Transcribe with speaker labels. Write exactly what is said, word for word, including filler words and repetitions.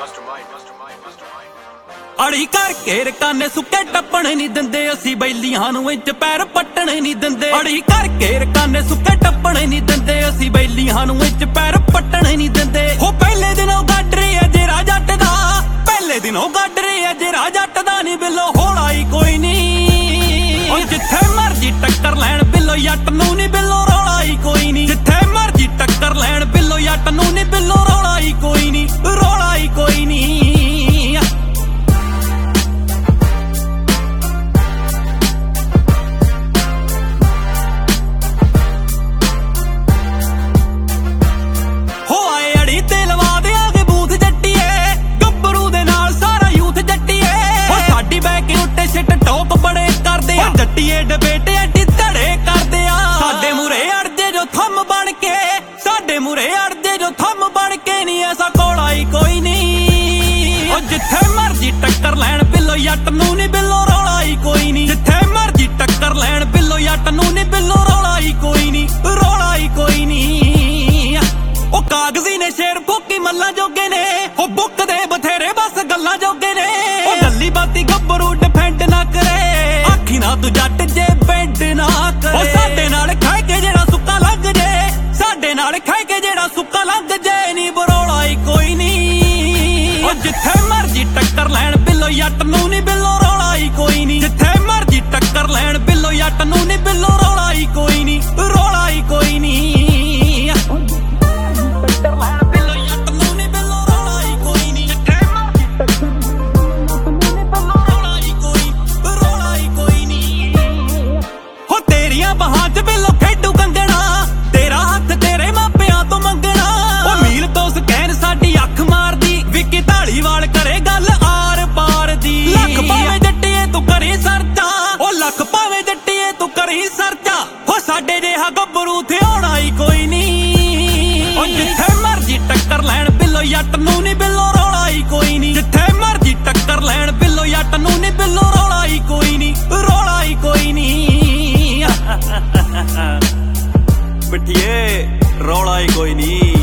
Speaker 1: ਅੜੀ ਕਰਕੇ ਰਕਾਨੇ ਸੁੱਕੇ ਟੱਪਣੇ ਨਹੀਂ ਦਿੰਦੇ ਅਸੀਂ ਬੈਲੀਆਂ ਨੂੰ ਇੰਚ ਪੈਰ ਪੱਟਣੇ ਨਹੀਂ ਦਿੰਦੇ ਅੜੀ ਕਰਕੇ ਰਕਾਨੇ ਸੁੱਕੇ ਟੱਪਣੇ ਨਹੀਂ ਦਿੰਦੇ ਅਸੀਂ ਬੈਲੀਆਂ ਨੂੰ ਇੰਚ ਪੈਰ ਪੱਟਣੇ ਨਹੀਂ ਦਿੰਦੇ ਹੋ ਪਹਿਲੇ ਦਿਨੋਂ ਗੱਡ ਰਹੀ ਐ ਜਿਹੜਾ ਜੱਟ ਦਾ ਪਹਿਲੇ ਦਿਨੋਂ ਗੱਡ ਰਹੀ ਐ ਜਿਹੜਾ ਜੱਟ ਦਾ ਨਹੀਂ ਬਿੱਲੋ ਹੋਲਾ ਹੀ ਕੋਈ ਨਹੀਂ ਓ ਜਿੱਥੇ ਮਰਜੀ ਟੱਕਰ ਲੈਣ ਬਿੱਲੋ ਜੱਟ ਨੂੰ ਨਹੀਂ ਬਿੱਲੋ ਰੌਲਾ ਹੀ ਕੋਈ ਨਹੀਂ ਜਿੱਥੇ ਮਰਜੀ ਟੱਕਰ ਲੈਣ ਬਿੱਲੋ ਜੱਟ ਨੂੰ ਨਹੀਂ ਬਿੱਲੋ ਰੌਲਾ ਹੀ ਕੋਈ ਨਹੀਂ ਰੌਲਾ ਹੀ ਕੋਈ ਨਹੀਂ ਜੱਟੀਏ ਡਬੇਟੇ ਐਡੀ ਧੜੇ ਕਰਦੇ ਆ ਸਾਡੇ ਮੂਰੇ ਅੜਦੇ ਜੋ ਥੰਮ ਬਣ ਕੇ ਸਾਡੇ ਮੂਰੇ ਅੜਦੇ ਜੋ ਥੰਮ ਬਣ ਕੇ ਨਹੀਂ ਐਸਾ ਕੋਲਾ ਹੀ ਕੋਈ ਨਹੀਂ ਓ ਜਿੱਥੇ ਮਰਜੀ ਟੱਕਰ ਲੈਣ ਬਿੱਲੋ ਜੱਟ ਨੂੰ ਨਹੀਂ ਬਿੱਲੋ ਰੌਲਾ ਹੀ ਕੋਈ ਨਹੀਂ ਜਿੱਥੇ ਮਰਜੀ ਟੱਕਰ ਲੈਣ ਬਿੱਲੋ ਜੱਟ ਨੂੰ ਨਹੀਂ ਬਿੱਲੋ ਰੌਲਾ ਹੀ ਕੋਈ ਨਹੀਂ ਰੌਲਾ ਹੀ ਕੋਈ ਨਹੀਂ ਉਹ ਕਾਗਜ਼ੀ ਨੇ ਸ਼ੇਰ ਫੋਕੀ ਮੱਲਾਂ ਜੋਗੇ ਨੇ ਉਹ ਬੁੱਕ ਦੇ ਬਥੇਰੇ ਬਸ ਗੱਲਾਂ ਜੋਗੇ ਨੇ ਉਹ ਗੱਲੀ ਬਾਤੀ ਗੱਭਰੂ ਡਿਫੈਂਡ ਨਾ ਕਰੇ ਨਾ ਤੂੰ ਜੱਟ ਜੇ ਬੈਂਡ ਨਾ ਕਰੇ ਉਹ ਸਾਡੇ ਨਾਲ ਖਾਏ ਕੇ ਜਿਹੜਾ ਸੁੱਕਾ ਲੱਗ ਜੇ ਸਾਡੇ ਨਾਲ ਖਾਏ ਕੇ ਜਿਹੜਾ ਸੁੱਕਾ ਲੱਗ ਜੇ ਨਹੀਂ ਬਰੋਲਾ ਹੀ ਕੋਈ ਨਹੀਂ ਉਹ ਜਿੱਥੇ ਮਰਜੀ ਟੱਕਰ ਲੈਣ ਬਿੱਲੋ ਜੱਟ ਨੂੰ ਨਹੀਂ ਬਿੱਲੋ ਰੌਲਾ ਹੀ ਕੋਈ ਨਹੀਂ ਜਿੱਥੇ ਮਰਜੀ ਟੱਕਰ ਲੈਣ ਬਿੱਲੋ ਜੱਟ ਨੂੰ ਨਹੀਂ ਬਿੱਲੋ ਰੌਲਾ ਹੀ ਕੋਈ ਨਹੀਂ ਰੌਲਾ ਹੀ ਕੋਈ ਨਹੀਂ ਬਹਾਂ ਚ ਬਿੱਲੋ ਖੇਡੂ ਕੰਗਣਾ ਤੇਰਾ ਹੱਥ ਤੇਰੇ ਮਾਪਿਆਂ ਤੋਂ ਮੰਗਣਾ ਉਹ ਮੀਲ ਤੋਂ ਸਕੈਨ ਸਾਡੀ ਅੱਖ ਮਾਰਦੀ ਵਿੱਕੀ ਢਾਲੀਵਾਲ ਕਰੇ ਗੱਲ ਆਰ ਪਾਰ ਦੀ ਲੱਖ ਭਾਵੇਂ ਜੱਟੀਏ ਤੂੰ ਕਰੀ ਸਰਚਾ ਉਹ ਲੱਖ ਭਾਵੇਂ ਜੱਟੀਏ ਤੂੰ ਕਰੀ ਸਰਚਾ ਉਹ ਸਾਡੇ ਜਿਹਾ ਗੱਭਰੂ ਤੇ ਆਉਣਾ ਹੀ ਕੋਈ ਨਹੀਂ ਉਹ ਜਿੱਥੇ ਮਰਜੀ ਟੱਕਰ ਲੈਣ ਬਿੱਲੋ ਜੱਟ ਨੂੰ ਨਹੀਂ ਬਿੱਲੋ ਰੌਲਾ ਹੀ ਕੋਈ ਨਹੀਂ ਜਿੱਥੇ ਮਰਜੀ ਟੱਕਰ ਲੈਣ ਬਿੱਲੋ ਜੱਟ ਨੂੰ ਨਹੀਂ ਬਿੱਲੋ ਰੌਲਾ ਹੀ ਕੋਈ ਨਹੀਂ ਰੌਲਾ ਹੀ ਕੋਈ ਨਹੀਂ ਬਿੱਟੀਏ ਰੌਲਾ ਹੀ ਕੋਈ ਨਹੀਂ।